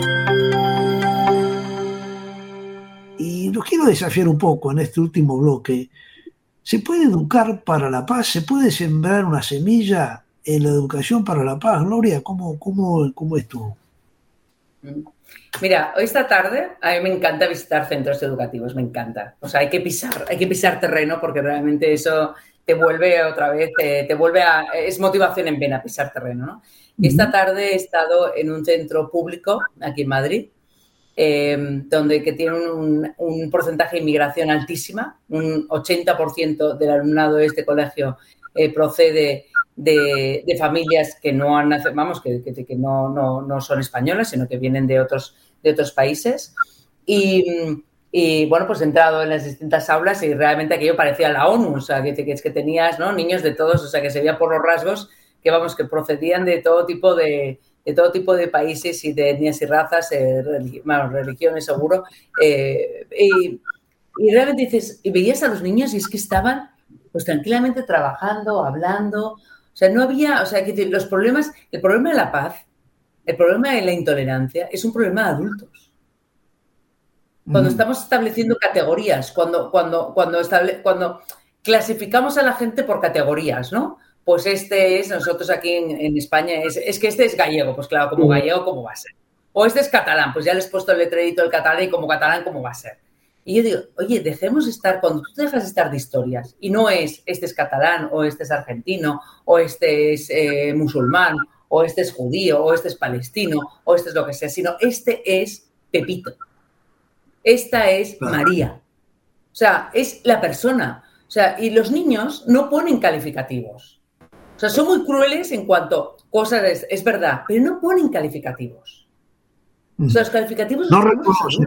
Y los quiero desafiar un poco en este último bloque. ¿Se puede educar para la paz? ¿Se puede sembrar una semilla en la educación para la paz? Gloria, ¿cómo es tú? Mira, esta tarde a mí me encanta visitar centros educativos, me encanta. O sea, hay que pisar terreno porque realmente eso te vuelve otra vez, es motivación en vena pisar terreno, ¿no? Y esta tarde he estado en un centro público aquí en Madrid, que tiene un porcentaje de inmigración altísima, un 80% del alumnado de este colegio procede de familias que no han nacido, vamos, que no son españolas, sino que vienen de otros países. Y bueno, pues he entrado en las distintas aulas y realmente aquello parecía la ONU, o sea, que tenías, ¿no?, niños de todos, o sea, que se veía por los rasgos que, vamos, que procedían de todo tipo de países y de etnias y razas, religiones, seguro. Y realmente dices, y veías a los niños y es que estaban pues tranquilamente trabajando, hablando. O sea, no había, o sea, que el problema de la paz, el problema de la intolerancia es un problema de adultos. Cuando estamos estableciendo categorías, cuando clasificamos a la gente por categorías, ¿no? Pues nosotros aquí en España, es que este es gallego, pues claro, como gallego, ¿cómo va a ser? O este es catalán, pues ya les he puesto el letrerito del catalán y como catalán, ¿cómo va a ser? Y yo digo, oye, cuando tú dejas de estar de historias, y no es, este es catalán, o este es argentino, o este es musulmán, o este es judío, o este es palestino, o este es lo que sea, sino este es Pepito. Esta es María. O sea, es la persona. O sea, y los niños no ponen calificativos. O sea, son muy crueles en cuanto a cosas, es verdad, pero no ponen calificativos. O sea, los calificativos no reconocen.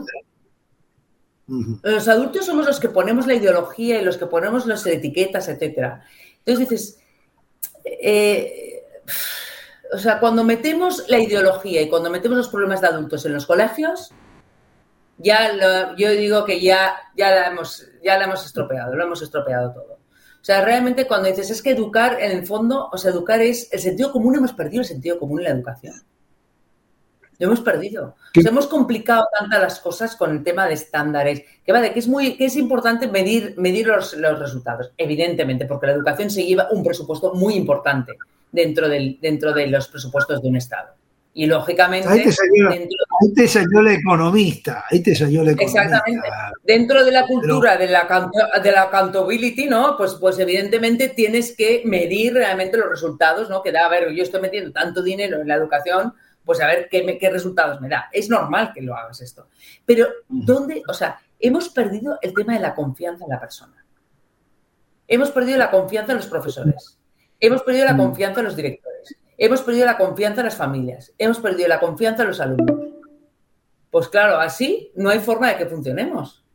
Los adultos somos los que ponemos la ideología y los que ponemos las etiquetas, etcétera. Entonces dices, o sea, cuando metemos la ideología y cuando metemos los problemas de adultos en los colegios, yo digo que ya la hemos estropeado, lo hemos estropeado todo. O sea, realmente cuando dices, es que educar, en el fondo, o sea, educar es el sentido común, hemos perdido el sentido común en la educación. Lo hemos perdido. O sea, hemos complicado tantas las cosas con el tema de estándares, que es importante medir los resultados, evidentemente, porque la educación se lleva un presupuesto muy importante dentro de los presupuestos de un Estado. Y lógicamente... Ahí te salió la economista. Exactamente. Dentro de la cultura de la accountability, ¿no? Pues evidentemente tienes que medir realmente los resultados, ¿no? Que da, a ver, yo estoy metiendo tanto dinero en la educación, pues a ver qué resultados me da. Es normal que lo hagas esto. Pero, hemos perdido el tema de la confianza en la persona. Hemos perdido la confianza en los profesores. Hemos perdido la confianza en los directores. Hemos perdido la confianza en las familias. Hemos perdido la confianza en los alumnos. Pues claro, así no hay forma de que funcionemos.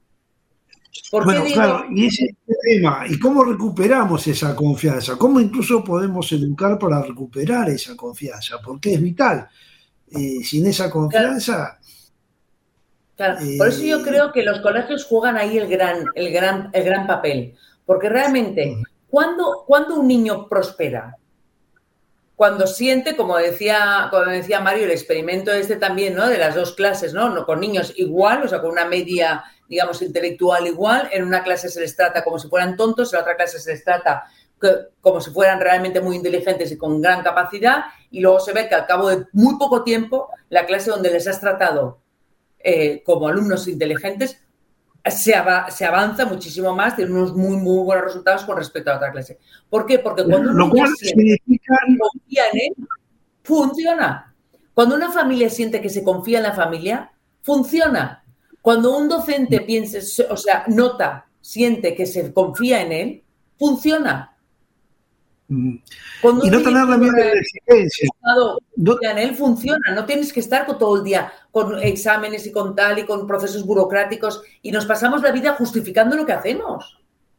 Claro, y ese es el tema. ¿Y cómo recuperamos esa confianza? ¿Cómo incluso podemos educar para recuperar esa confianza? Porque es vital. Sin esa confianza... Claro. Por eso yo creo que los colegios juegan ahí el gran papel. Porque realmente, cuando un niño prospera, cuando siente, como decía Mario, el experimento también, ¿no?, de las dos clases, ¿no? Con niños igual, o sea, con una media, digamos, intelectual igual, en una clase se les trata como si fueran tontos, en la otra clase se les trata como si fueran realmente muy inteligentes y con gran capacidad, y luego se ve que al cabo de muy poco tiempo, la clase donde les has tratado como alumnos inteligentes se avanza muchísimo más, tiene unos muy, muy buenos resultados con respecto a la otra clase. ¿Por qué? Porque cuando un niño confía en él, funciona. Cuando una familia siente que se confía en la familia, funciona. Cuando un docente siente que se confía en él, funciona. Y no tenerle miedo a la exigencia. En él funciona, no tienes que estar todo el día con exámenes y con tal y con procesos burocráticos y nos pasamos la vida justificando lo que hacemos.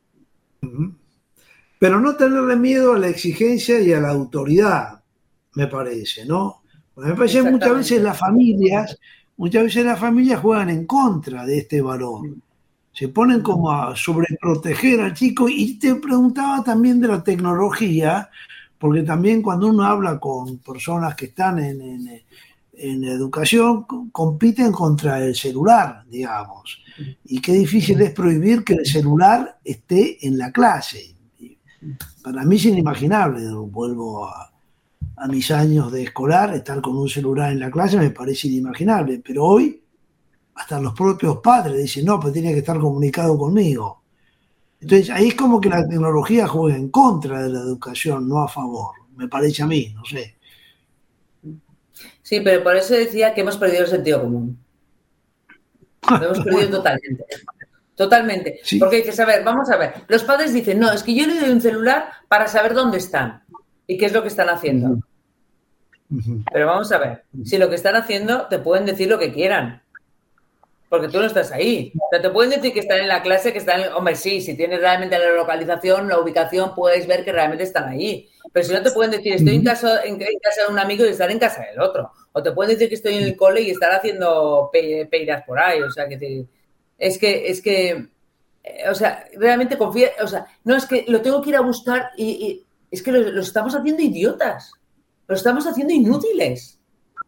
Pero no tenerle miedo a la exigencia y a la autoridad, me parece, ¿no? Porque me parece que muchas veces las familias juegan en contra de este valor. Se ponen como a sobreproteger al chico. Y te preguntaba también de la tecnología, porque también cuando uno habla con personas que están en educación, compiten contra el celular, digamos. Y qué difícil es prohibir que el celular esté en la clase. Para mí es inimaginable. Vuelvo a mis años de escolar, estar con un celular en la clase me parece inimaginable. Pero hoy hasta los propios padres dicen, no, pues tiene que estar comunicado conmigo. Entonces ahí es como que la tecnología juega en contra de la educación, no a favor. Me parece a mí, no sé. Sí, pero por eso decía que hemos perdido el sentido común. Lo hemos perdido totalmente. Totalmente. Sí. Porque dices, a ver, vamos a ver. Los padres dicen, no, es que yo le doy un celular para saber dónde están y qué es lo que están haciendo. Pero vamos a ver, si lo que están haciendo te pueden decir lo que quieran. Porque tú no estás ahí. O sea, te pueden decir que están en la clase, que están... Hombre, sí, si tienes realmente la localización, la ubicación, puedes ver que realmente están ahí. Pero si no te pueden decir, estoy en casa de un amigo y estar en casa del otro. O te pueden decir que estoy en el cole y estar haciendo peiras por ahí. O sea, que es que o sea, realmente confía... O sea, no, es que lo tengo que ir a buscar y es que lo estamos haciendo idiotas. Lo estamos haciendo inútiles.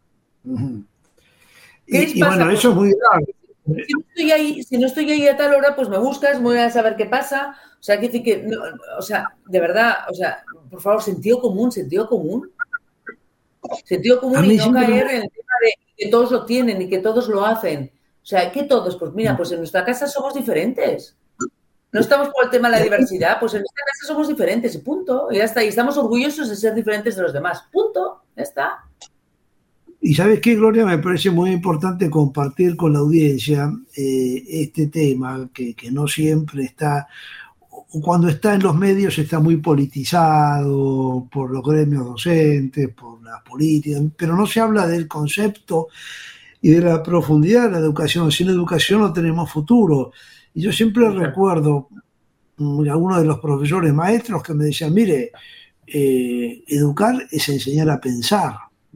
¿Qué les pasa? Bueno, eso es muy grave. Si no estoy ahí a tal hora, pues me buscas, voy a saber qué pasa. O sea, hay que decir que, no, o sea, de verdad, o sea, por favor, sentido común. Sentido común y no caer en el tema de que todos lo tienen y que todos lo hacen. O sea, que todos, pues mira, pues en nuestra casa somos diferentes. No estamos por el tema de la diversidad, pues en nuestra casa somos diferentes y punto. Y ya está. Y estamos orgullosos de ser diferentes de los demás. Punto. Ya está. Y ¿sabes qué, Gloria? Me parece muy importante compartir con la audiencia este tema que no siempre está, cuando está en los medios está muy politizado por los gremios docentes, por la política, pero no se habla del concepto y de la profundidad de la educación. Sin educación no tenemos futuro. Y yo siempre recuerdo a algunos de los profesores maestros que me decían, mire, educar es enseñar a pensar.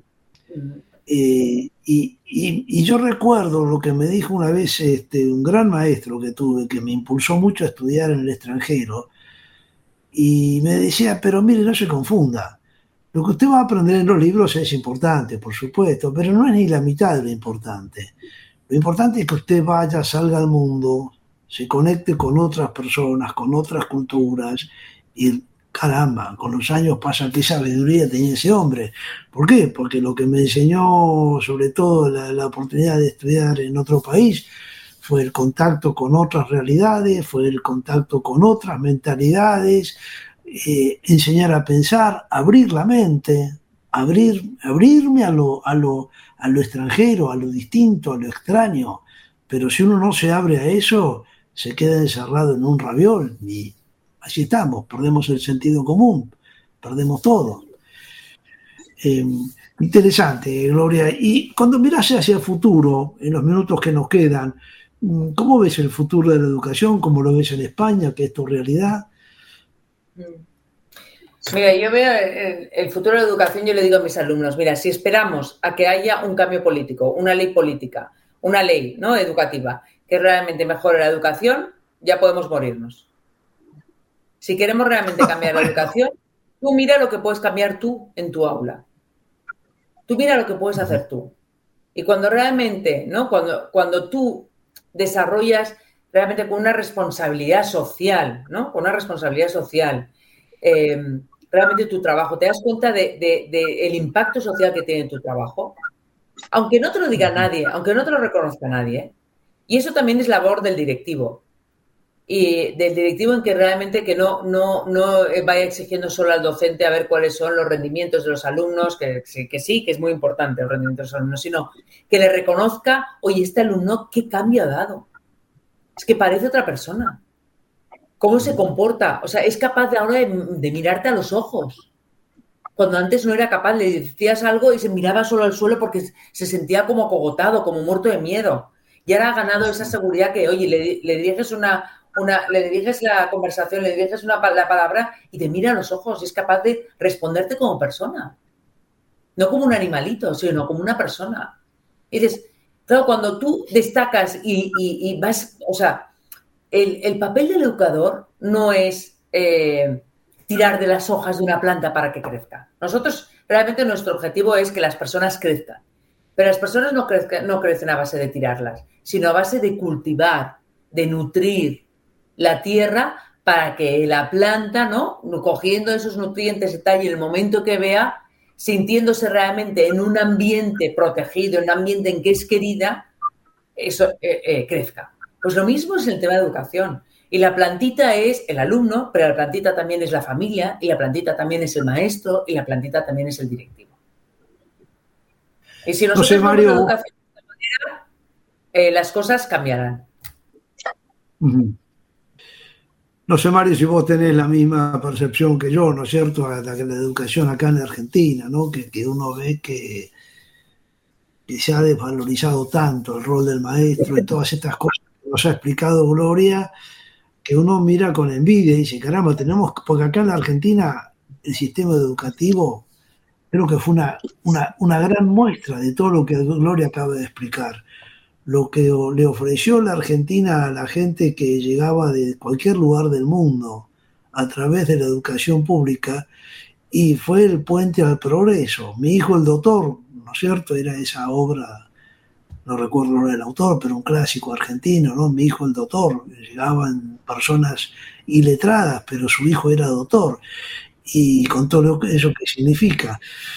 Y yo recuerdo lo que me dijo una vez un gran maestro que tuve, que me impulsó mucho a estudiar en el extranjero, y me decía, pero mire, no se confunda, lo que usted va a aprender en los libros es importante, por supuesto, pero no es ni la mitad de lo importante. Lo importante es que usted vaya, salga al mundo, se conecte con otras personas, con otras culturas, y caramba, con los años pasa qué sabiduría tenía ese hombre. ¿Por qué? Porque lo que me enseñó, sobre todo la oportunidad de estudiar en otro país, fue el contacto con otras realidades, fue el contacto con otras mentalidades, enseñar a pensar, abrir la mente, abrirme a lo extranjero, a lo distinto, a lo extraño. Pero si uno no se abre a eso, se queda encerrado en un raviol y así estamos, perdemos el sentido común, perdemos todo. Interesante, Gloria. Y cuando miras hacia el futuro, en los minutos que nos quedan, ¿cómo ves el futuro de la educación? ¿Cómo lo ves en España, que es tu realidad? Mira, yo veo el futuro de la educación, yo le digo a mis alumnos, mira, si esperamos a que haya un cambio político, una ley política, una ley, ¿no?, educativa, que realmente mejore la educación, ya podemos morirnos. Si queremos realmente cambiar la educación, tú mira lo que puedes cambiar tú en tu aula. Tú mira lo que puedes hacer tú. Y cuando realmente, ¿no?, cuando tú desarrollas realmente con una responsabilidad social, ¿no?, con una responsabilidad social, realmente tu trabajo, te das cuenta de el impacto social que tiene tu trabajo, aunque no te lo diga nadie, aunque no te lo reconozca nadie. Y eso también es labor del directivo. Y del directivo en que realmente que no vaya exigiendo solo al docente a ver cuáles son los rendimientos de los alumnos, que sí, que es muy importante el rendimiento de los alumnos, sino que le reconozca, oye, este alumno, ¿qué cambio ha dado? Es que parece otra persona. ¿Cómo se comporta? O sea, es capaz de ahora de mirarte a los ojos. Cuando antes no era capaz, le decías algo y se miraba solo al suelo porque se sentía como acogotado, como muerto de miedo. Y ahora ha ganado esa seguridad que, oye, le diriges le diriges la conversación, le diriges la palabra y te mira a los ojos y es capaz de responderte como persona. No como un animalito, sino como una persona. Y dices, claro, cuando tú destacas y vas, o sea, el papel del educador no es tirar de las hojas de una planta para que crezca. Nosotros, realmente nuestro objetivo es que las personas crezcan. Pero las personas no crecen a base de tirarlas, sino a base de cultivar, de nutrir la tierra para que la planta, ¿no?, cogiendo esos nutrientes y tal, y en el momento que vea, sintiéndose realmente en un ambiente protegido, en un ambiente en que es querida, eso crezca. Pues lo mismo es el tema de educación. Y la plantita es el alumno, pero la plantita también es la familia, y la plantita también es el maestro, y la plantita también es el directivo. Y si nosotros no sé, Mario, vamos a educación de esta manera, las cosas cambiarán. No sé, Mario, si vos tenés la misma percepción que yo, ¿no es cierto?, la educación acá en Argentina, ¿no? Que uno ve que se ha desvalorizado tanto el rol del maestro y todas estas cosas que nos ha explicado Gloria, que uno mira con envidia y dice, caramba, porque acá en la Argentina el sistema educativo creo que fue una gran muestra de todo lo que Gloria acaba de explicar. Lo que le ofreció la Argentina a la gente que llegaba de cualquier lugar del mundo a través de la educación pública, y fue el puente al progreso. Mi hijo el doctor, ¿no es cierto?, era esa obra, no recuerdo el autor, pero un clásico argentino, ¿no? Mi hijo el doctor, llegaban personas iletradas, pero su hijo era doctor, y con todo eso que significa.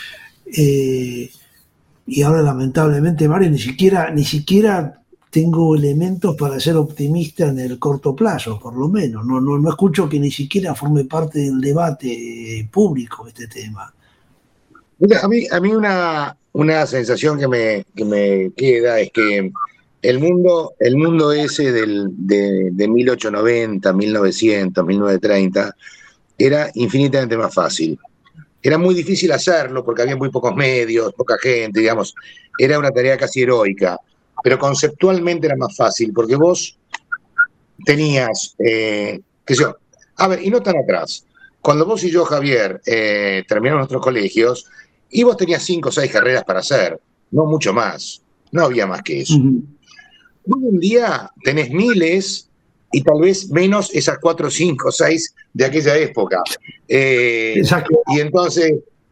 Y ahora, lamentablemente, Mario, ni siquiera tengo elementos para ser optimista en el corto plazo, por lo menos. No escucho que ni siquiera forme parte del debate público este tema. Mira, a mí una sensación que me queda es que el mundo ese de 1890, 1900, 1930 era infinitamente más fácil. Era muy difícil hacerlo porque había muy pocos medios, poca gente, digamos. Era una tarea casi heroica, pero conceptualmente era más fácil porque vos tenías, qué sé yo, a ver, y no tan atrás. Cuando vos y yo, Javier, terminamos nuestros colegios, y vos tenías 5 o 6 carreras para hacer, no mucho más, no había más que eso. Hoy en día tenés miles y tal vez menos esas 4, 5, 6 de aquella época. Y entonces,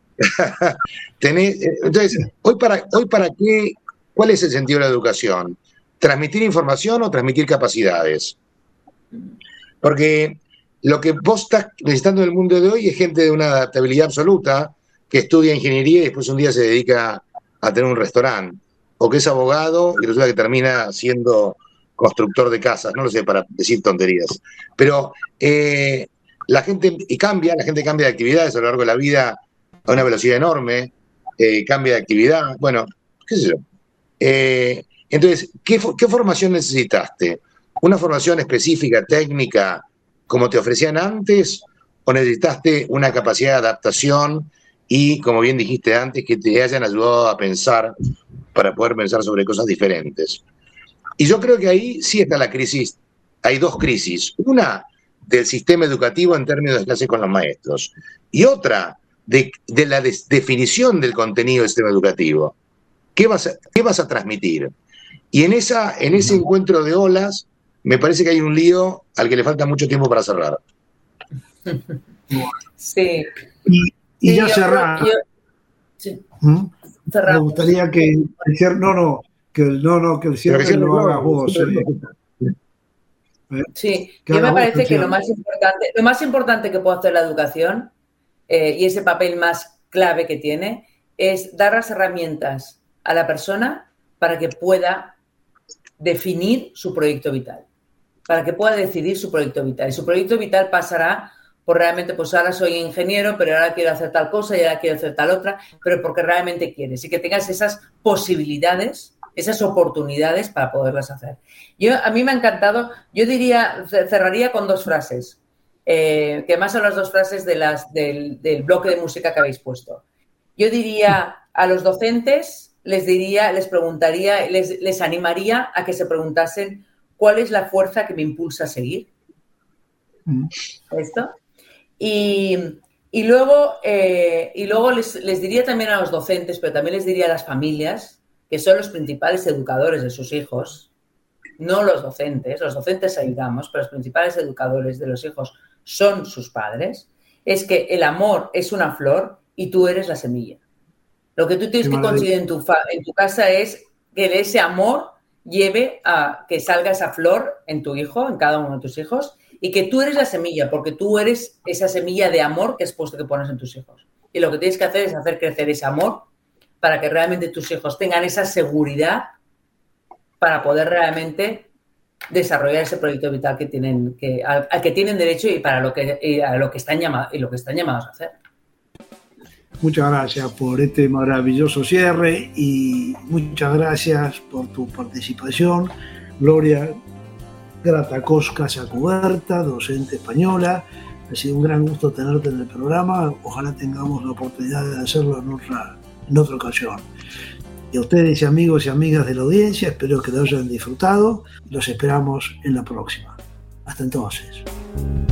hoy para qué, ¿cuál es el sentido de la educación? ¿Transmitir información o transmitir capacidades? Porque lo que vos estás necesitando en el mundo de hoy es gente de una adaptabilidad absoluta, que estudia ingeniería y después un día se dedica a tener un restaurante, o que es abogado y resulta que termina siendo constructor de casas, no lo sé, para decir tonterías. Pero la gente cambia de actividades a lo largo de la vida a una velocidad enorme, cambia de actividad, bueno, qué sé yo. Entonces, ¿qué formación necesitaste? ¿Una formación específica, técnica, como te ofrecían antes, o necesitaste una capacidad de adaptación y, como bien dijiste antes, que te hayan ayudado a pensar para poder pensar sobre cosas diferentes? Y yo creo que ahí sí está la crisis. Hay 2 crisis. Una del sistema educativo en términos de clase con los maestros, y otra de la definición del contenido del sistema educativo. ¿Qué vas a transmitir? Y en ese encuentro de olas, me parece que hay un lío al que le falta mucho tiempo para cerrar. Sí. Y ya cerrar. Sí. Me gustaría que el cierre lo hagas vos. Sí, yo me parece que lo más importante que puede hacer la educación, y ese papel más clave que tiene, es dar las herramientas a la persona para que pueda definir su proyecto vital, para que pueda decidir su proyecto vital. Y su proyecto vital pasará por realmente, pues ahora soy ingeniero, pero ahora quiero hacer tal cosa y ahora quiero hacer tal otra, pero porque realmente quieres, y que tengas esas posibilidades, esas oportunidades para poderlas hacer. A mí me ha encantado, yo cerraría con 2 frases, que además son las 2 frases del bloque de música que habéis puesto. Yo diría a los docentes, les preguntaría, les animaría a que se preguntasen cuál es la fuerza que me impulsa a seguir. ¿Esto? Y luego les diría también a los docentes, pero también les diría a las familias, que son los principales educadores de sus hijos, no los docentes. Los docentes ayudamos, pero los principales educadores de los hijos son sus padres. Es que el amor es una flor y tú eres la semilla. Lo que tú tienes que conseguir en tu casa es que ese amor lleve a que salga esa flor en tu hijo, en cada uno de tus hijos, y que tú eres la semilla, porque tú eres esa semilla de amor que pones en tus hijos. Y lo que tienes que hacer es hacer crecer ese amor para que realmente tus hijos tengan esa seguridad para poder realmente desarrollar ese proyecto vital que tienen, al que tienen derecho y a lo que están llamados a hacer. Muchas gracias por este maravilloso cierre y muchas gracias por tu participación, Gloria Gratacós Casacuberta, docente española. Ha sido un gran gusto tenerte en el programa. Ojalá tengamos la oportunidad de hacerlo en otra ocasión. Y a ustedes, amigos y amigas de la audiencia, espero que lo hayan disfrutado. Los esperamos en la próxima. Hasta entonces.